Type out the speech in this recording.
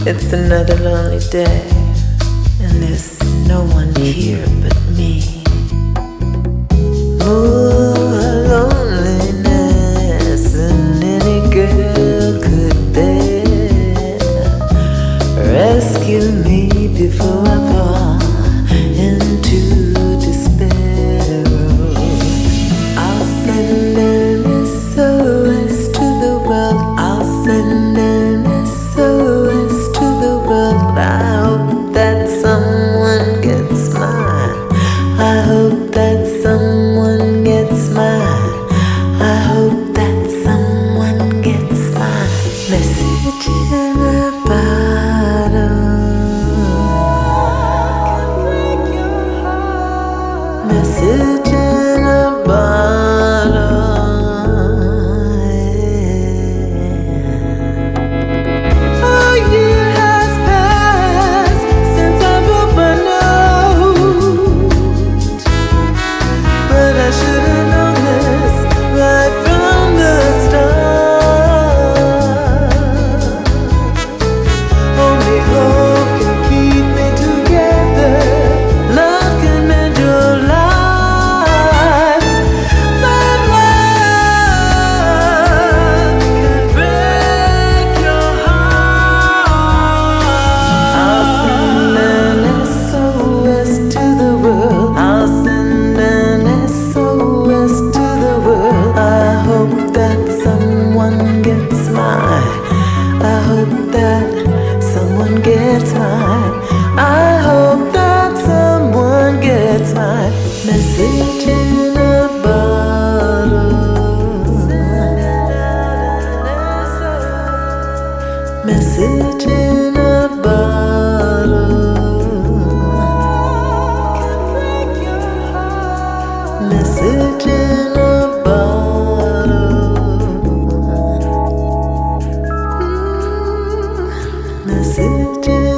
It's another lonely day, and there's no one here but me. More loneliness than any girl could bear. Rescue me before I fall into despair. I'll send an SOS to the world. I'll send an SOS to the world. I hope that someone gets mine. I hope that someone gets mine. I hope that someone gets mine. Message in a bottle. Message in a bottle. A year has passed since I've opened a note, but I should have known this right from the start. Only hope can keep me together. Love can mend your life, but love can break your heart. I'll send an SOS to the world. I'll send an SOS to the world. I hope that someone gets mine. I hope that someone gets mine. I hope that someone gets mine. Message in a bottle. Message in a bottle. Message in a bottle. Message in